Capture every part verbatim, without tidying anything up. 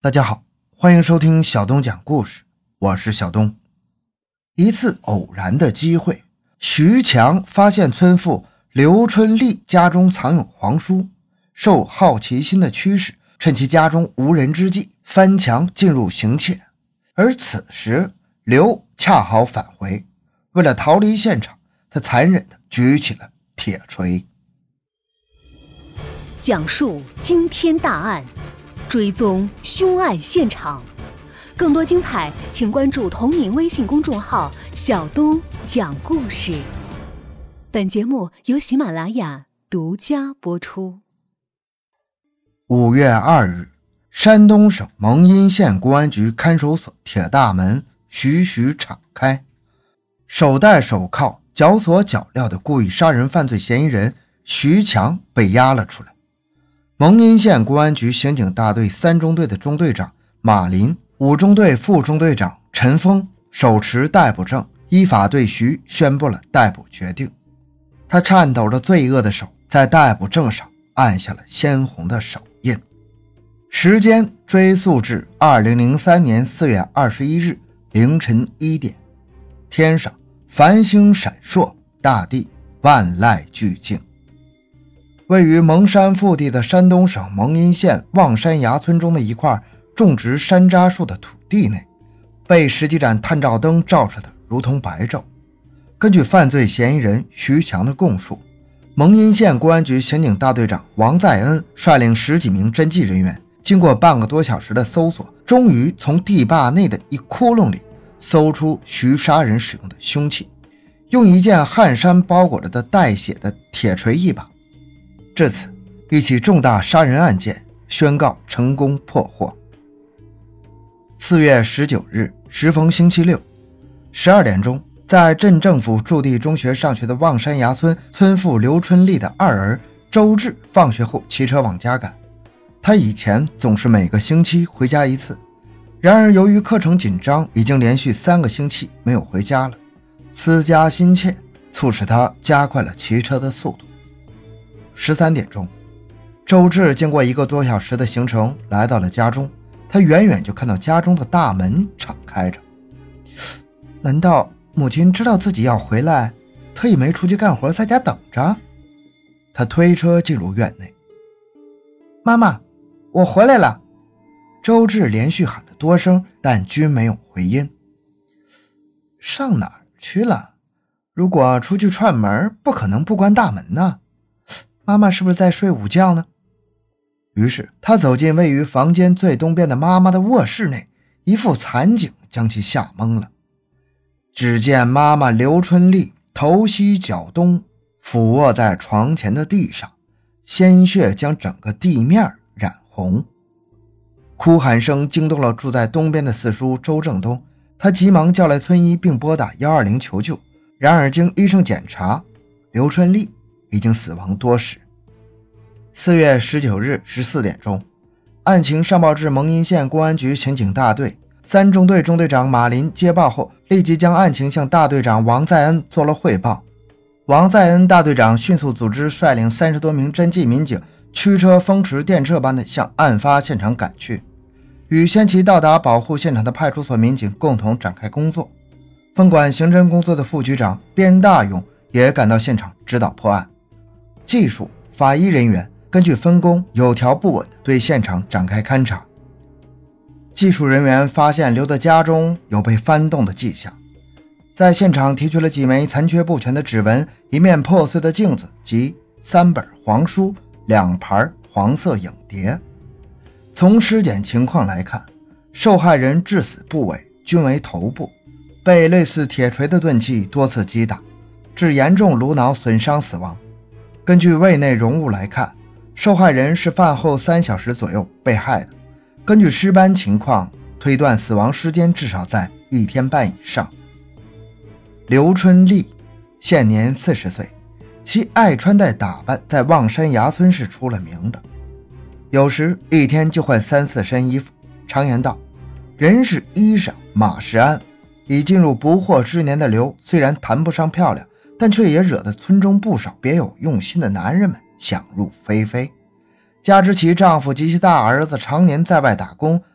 大家好，欢迎收听小东讲故事，我是小东。一次偶然的机会，徐强发现村妇刘春丽家中藏有黄书，受好奇心的驱使，趁其家中无人之际，翻墙进入行窃。而此时刘恰好返回，为了逃离现场，他残忍地举起了铁锤。 讲述惊天大案，追踪凶案现场，更多精彩请关注同名微信公众号小东讲故事。本节目由喜马拉雅独家播出。 五月二日，山东省蒙阴县公安局看守所铁大门徐徐敞开，手戴手铐脚锁脚镣的故意杀人犯罪嫌疑人徐强被押了出来。蒙阴县公安局刑警大队三中队的中队长马林，五中队副中队长陈峰手持逮捕证，依法对徐宣布了逮捕决定。他颤抖着罪恶的手在逮捕证上按下了鲜红的手印。时间追溯至二零零三年四月二十一日凌晨一点，天上繁星闪烁，大地万籁俱静。位于蒙山腹地的山东省蒙阴县望山崖村中的一块种植山楂树的土地内，被十几盏探照灯照射得如同白昼。根据犯罪嫌疑人徐强的供述，蒙阴县公安局刑警大队长王在恩率领十几名侦缉人员，经过半个多小时的搜索，终于从地坝内的一窟窿里搜出徐杀人使用的凶器，用一件汗衫包裹着的带血的铁锤一把。至此，一起重大杀人案件宣告成功破获。四月十九日，时逢星期六，十二点钟，在镇政府驻地中学上学的望山崖村村妇刘春丽的二儿周志放学后骑车往家赶。他以前总是每个星期回家一次，然而由于课程紧张，已经连续三个星期没有回家了。思家心切，促使他加快了骑车的速度。十三点钟，周志经过一个多小时的行程来到了家中，他远远就看到家中的大门敞开着。难道母亲知道自己要回来，特意没出去干活，在家等着？他推车进入院内。妈妈，我回来了。周志连续喊了多声，但均没有回音。上哪儿去了？如果出去串门，不可能不关大门呢。妈妈是不是在睡午觉呢？于是他走进位于房间最东边的妈妈的卧室内，一副惨景将其吓懵了。只见妈妈刘春丽头西脚东，俯卧在床前的地上，鲜血将整个地面染红。哭喊声惊动了住在东边的四叔周正东，他急忙叫来村医并拨打一二零求救。然而经医生检查，刘春丽已经死亡多时。四月十九日十四点钟，案情上报至蒙阴县公安局刑警大队，三中队中队长马林接报后，立即将案情向大队长王在恩做了汇报。王在恩大队长迅速组织率领三十多名侦缉民警，驱车风驰电掣般的向案发现场赶去，与先期到达保护现场的派出所民警共同展开工作。分管刑侦工作的副局长边大勇也赶到现场指导破案。技术、法医人员根据分工有条不紊地对现场展开勘查。技术人员发现刘的家中有被翻动的迹象，在现场提取了几枚残缺不全的指纹、一面破碎的镜子及三本黄书、两盘黄色影碟。从尸检情况来看，受害人致死部位均为头部，被类似铁锤的钝器多次击打，致严重颅脑损伤死亡。根据胃内容物来看，受害人是饭后三小时左右被害的。根据尸斑情况推断，死亡时间至少在一天半以上。刘春丽现年四十岁，其爱穿戴打扮在望山崖村是出了名的，有时一天就换三四身衣服。常言道，人是衣裳，马是鞍。已进入不惑之年的刘，虽然谈不上漂亮，但却也惹得村中不少别有用心的男人们想入非非。加之其丈夫及其大儿子常年在外打工，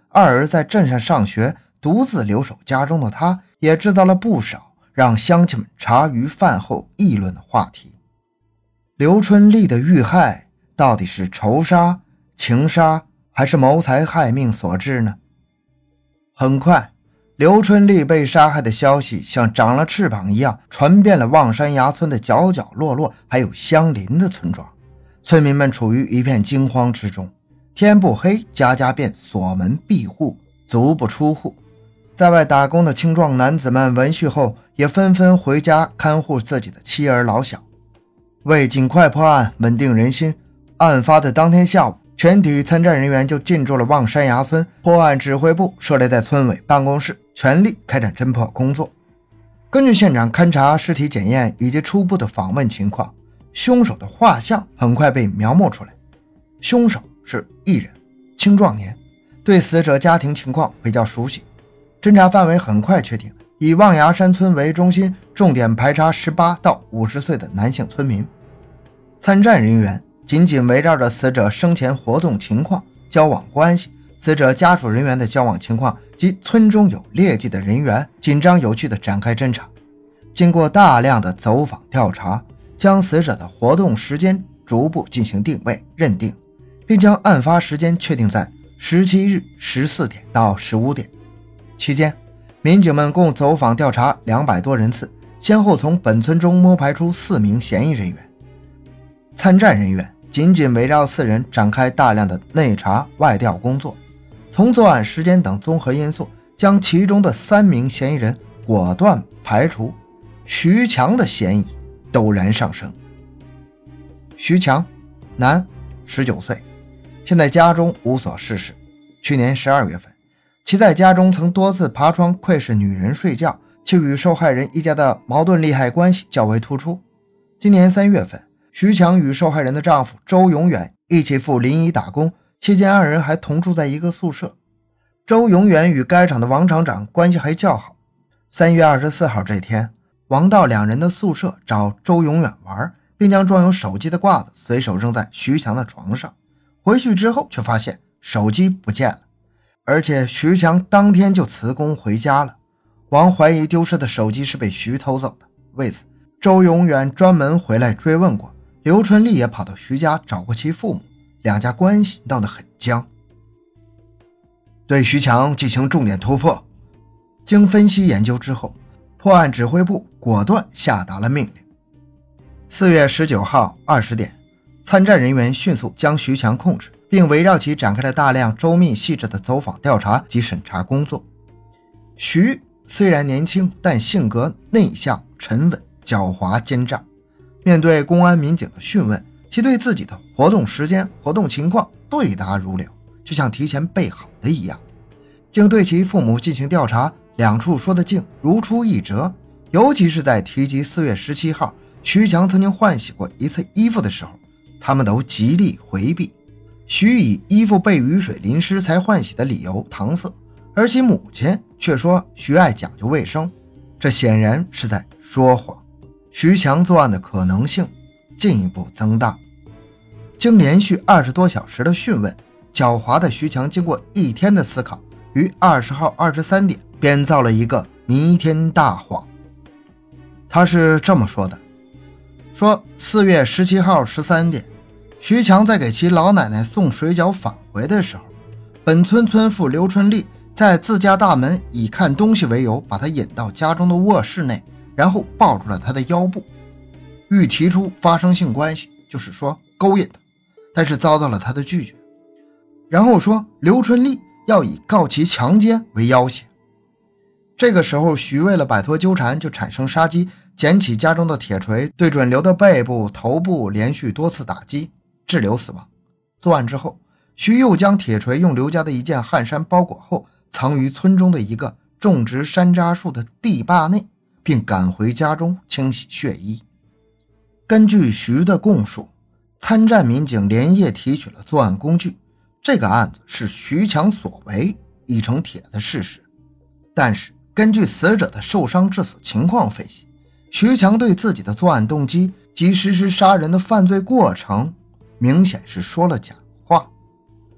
二儿在镇上上学，独自留守家中的他，也制造了不少让乡亲们茶余饭后议论的话题。刘春丽的遇害到底是仇杀、情杀还是谋财害命所致呢？很快，刘春丽被杀害的消息像长了翅膀一样传遍了望山崖村的角角落落，还有相邻的村庄。村民们处于一片惊慌之中，天不黑，家家便锁门闭户，足不出户。在外打工的青壮男子们闻讯后，也纷纷回家看护自己的妻儿老小。为尽快破案，稳定人心，案发的当天下午，全体参战人员就进驻了望山崖村破案指挥部，设立在村委办公室，全力开展侦破工作。根据现场勘查、尸体检验以及初步的访问情况，凶手的画像很快被描摹出来。凶手是一人，青壮年，对死者家庭情况比较熟悉。侦查范围很快确定，以望崖山村为中心，重点排查十八到五十岁的男性村民。参战人员紧紧围绕着死者生前活动情况、交往关系、死者家属人员的交往情况及村中有劣迹的人员，紧张有序地展开侦查。经过大量的走访调查，将死者的活动时间逐步进行定位认定，并将案发时间确定在十七日十四点到十五点。期间，民警们共走访调查两百多人次，先后从本村中摸排出四名嫌疑人员。参战人员紧紧围绕四人展开大量的内查外调工作，从作案时间等综合因素，将其中的三名嫌疑人果断排除，徐强的嫌疑陡然上升。徐强，男，十九岁，现在家中无所事事。去年十二月份，其在家中曾多次爬窗窥视女人睡觉，其与受害人一家的矛盾利害关系较为突出。今年三月份，徐强与受害人的丈夫周永远一起赴临沂打工，期间二人还同住在一个宿舍。周永远与该厂的王厂长关系还较好。三月二十四号这天，王到两人的宿舍找周永远玩，并将装有手机的挂子随手扔在徐强的床上。回去之后却发现手机不见了，而且徐强当天就辞工回家了。王怀疑丢失的手机是被徐偷走的，为此周永远专门回来追问过，刘春丽也跑到徐家找过其父母，两家关系闹得很僵。对徐强进行重点突破。经分析研究之后，破案指挥部果断下达了命令。四月十九号二十点，参战人员迅速将徐强控制，并围绕其展开了大量周密细致的走访调查及审查工作。徐虽然年轻，但性格内向、沉稳、狡猾、奸诈。面对公安民警的讯问，其对自己的活动时间、活动情况对答如流，就像提前备好的一样。经对其父母进行调查，两处说得竟如出一辙，尤其是在提及四月十七号徐强曾经换洗过一次衣服的时候，他们都极力回避。徐以衣服被雨水淋湿才换洗的理由搪塞，而其母亲却说徐爱讲究卫生，这显然是在说谎。徐强作案的可能性进一步增大。经连续二十多小时的讯问，狡猾的徐强经过一天的思考，于二十号二十三点编造了一个弥天大谎。他是这么说的，说四月十七号十三点，徐强在给其老奶奶送水饺返回的时候，本村村妇刘春丽在自家大门以看东西为由，把他引到家中的卧室内，然后抱住了他的腰部，欲提出发生性关系，就是说勾引他，但是遭到了他的拒绝。然后说刘春丽要以告其强奸为要挟。这个时候徐为了摆脱纠缠，就产生杀机，捡起家中的铁锤对准刘的背部、头部连续多次打击，致刘死亡。作案之后，徐又将铁锤用刘家的一件汗衫包裹后，藏于村中的一个种植山楂树的地坝内，并赶回家中清洗血衣。根据徐的供述，参战民警连夜提取了作案工具，这个案子是徐强所为，已成铁的事实。但是根据死者的受伤致死情况分析，徐强对自己的作案动机及实施杀人的犯罪过程明显是说了假话。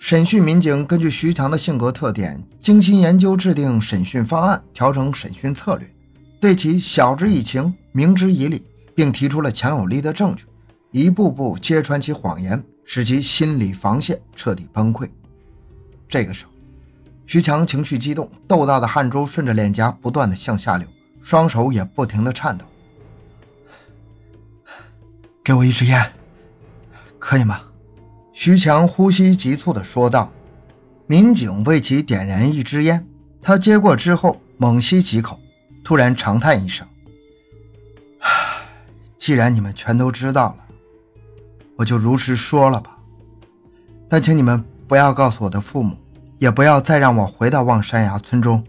审讯民警根据徐强的性格特点，精心研究制定审讯方案，调整审讯策略，对其晓之以情，明之以理，并提出了强有力的证据，一步步揭穿其谎言，使其心理防线彻底崩溃。这个时候，徐强情绪激动，豆大的汗珠顺着脸颊不断的向下流，双手也不停的颤抖。给我一支烟，可以吗？徐强呼吸急促地说道。民警为其点燃一支烟，他接过之后猛吸几口，突然长叹一声，既然你们全都知道了，我就如实说了吧，但请你们不要告诉我的父母，也不要再让我回到望山崖村中。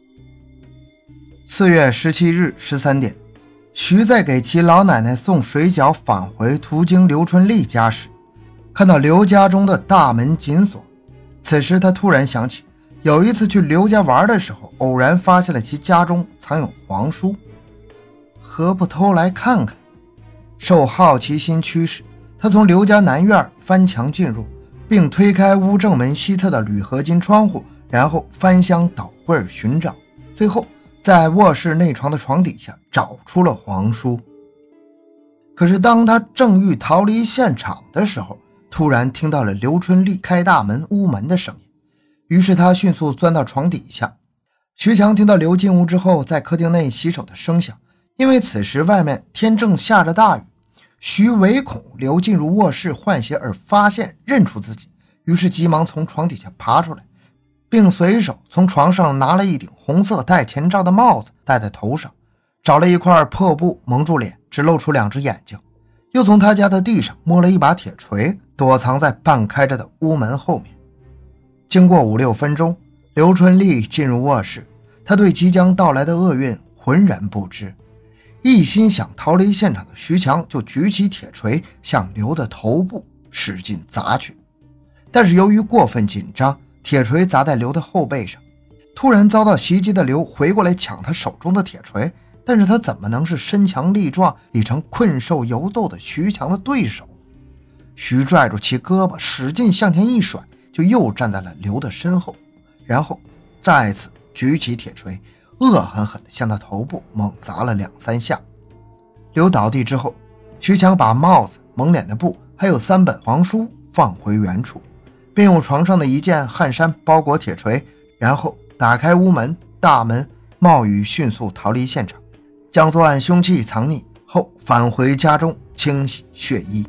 四月十七日十三点，徐在给其老奶奶送水饺返回途经刘春丽家时，看到刘家中的大门紧锁。此时他突然想起有一次去刘家玩的时候，偶然发现了其家中藏有黄书，何不偷来看看？受好奇心驱使，他从刘家南院翻墙进入，并推开屋正门西侧的铝合金窗户，然后翻箱倒柜寻找，最后在卧室内床的床底下找出了黄书。可是当他正欲逃离现场的时候，突然听到了刘春丽开大门屋门的声音，于是他迅速钻到床底下。徐强听到刘进屋之后在客厅内洗手的声响，因为此时外面天正下着大雨，徐唯恐刘进入卧室换鞋而发现认出自己，于是急忙从床底下爬出来，并随手从床上拿了一顶红色带前罩的帽子戴在头上，找了一块破布蒙住脸，只露出两只眼睛，又从他家的地上摸了一把铁锤，躲藏在半开着的屋门后面。经过五六分钟，刘春丽进入卧室，他对即将到来的厄运浑然不知，一心想逃离现场的徐强就举起铁锤向刘的头部使劲砸去，但是由于过分紧张，铁锤砸在刘的后背上，突然遭到袭击的刘回过来抢他手中的铁锤，但是他怎么能是身强力壮已成困兽犹斗的徐强的对手？徐拽住其胳膊使劲向前一甩，就又站在了刘的身后，然后再次举起铁锤，恶狠狠地向他头部猛砸了两三下。刘倒地之后，徐强把帽子、蒙脸的布还有三本黄书放回原处，并用床上的一件汗衫包裹铁锤，然后打开屋门大门，冒雨迅速逃离现场，将作案凶器藏匿后返回家中清洗血衣。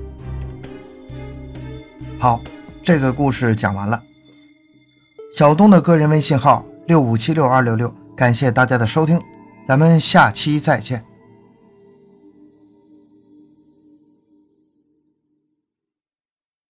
好，这个故事讲完了。小东的个人微信号六五七六二六六，感谢大家的收听，咱们下期再见。